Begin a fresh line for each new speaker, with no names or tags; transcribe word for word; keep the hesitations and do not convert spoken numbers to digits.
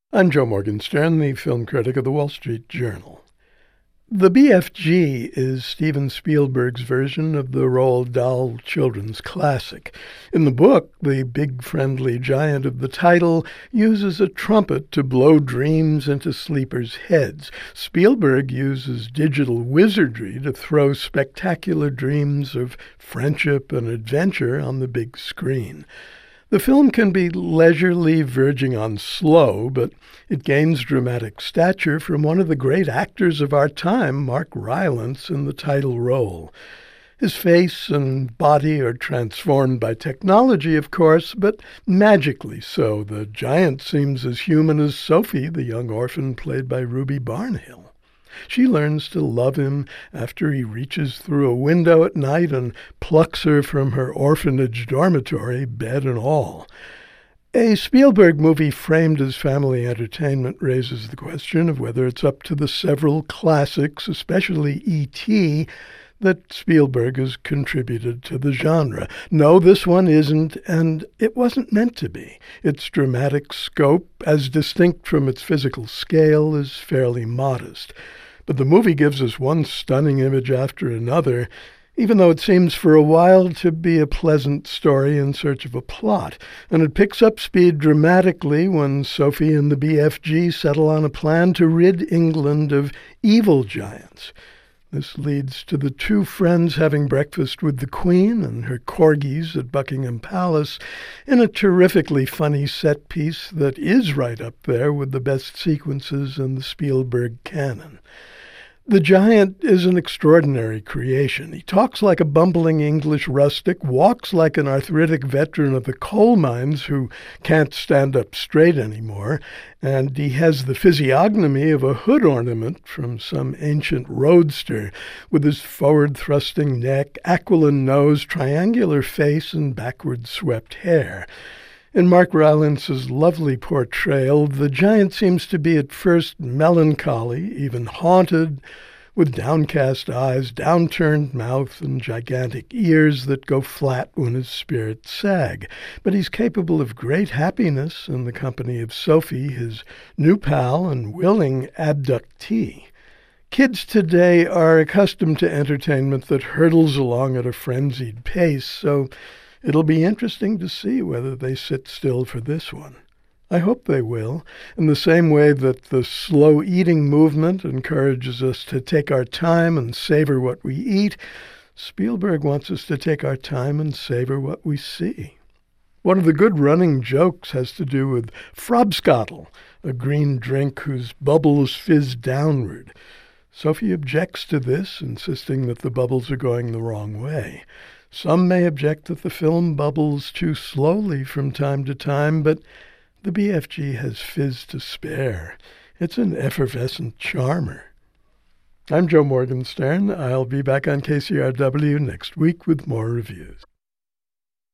I'm Joe Morgenstern, the film critic of the Wall Street Journal. The B F G is Steven Spielberg's version of the Roald Dahl children's classic. In the book, the big friendly giant of the title uses a trumpet to blow dreams into sleepers' heads. Spielberg uses digital wizardry to throw spectacular dreams of friendship and adventure on the big screen. The film can be leisurely, verging on slow, but it gains dramatic stature from one of the great actors of our time, Mark Rylance, in the title role. His face and body are transformed by technology, of course, but magically so. The giant seems as human as Sophie, the young orphan played by Ruby Barnhill. She learns to love him after he reaches through a window at night and plucks her from her orphanage dormitory, bed and all. A Spielberg movie framed as family entertainment raises the question of whether it's up to the several classics, especially E T, that Spielberg has contributed to the genre. No, this one isn't, and it wasn't meant to be. Its dramatic scope, as distinct from its physical scale, is fairly modest. But the movie gives us one stunning image after another, even though it seems for a while to be a pleasant story in search of a plot. And it picks up speed dramatically when Sophie and the B F G settle on a plan to rid England of evil giants. This leads to the two friends having breakfast with the Queen and her corgis at Buckingham Palace in a terrifically funny set piece that is right up there with the best sequences in the Spielberg canon. The giant is an extraordinary creation. He talks like a bumbling English rustic, walks like an arthritic veteran of the coal mines who can't stand up straight anymore, and he has the physiognomy of a hood ornament from some ancient roadster, with his forward-thrusting neck, aquiline nose, triangular face, and backward-swept hair. In Mark Rylance's lovely portrayal, the giant seems to be at first melancholy, even haunted, with downcast eyes, downturned mouth, and gigantic ears that go flat when his spirits sag. But he's capable of great happiness in the company of Sophie, his new pal and willing abductee. Kids today are accustomed to entertainment that hurtles along at a frenzied pace, so it'll be interesting to see whether they sit still for this one. I hope they will, in the same way that the slow eating movement encourages us to take our time and savor what we eat. Spielberg wants us to take our time and savor what we see. One of the good running jokes has to do with Frobscottle, a green drink whose bubbles fizz downward. Sophie objects to this, insisting that the bubbles are going the wrong way. Some may object that the film bubbles too slowly from time to time, but the B F G has fizz to spare. It's an effervescent charmer. I'm Joe Morgenstern. I'll be back on K C R W next week with more reviews.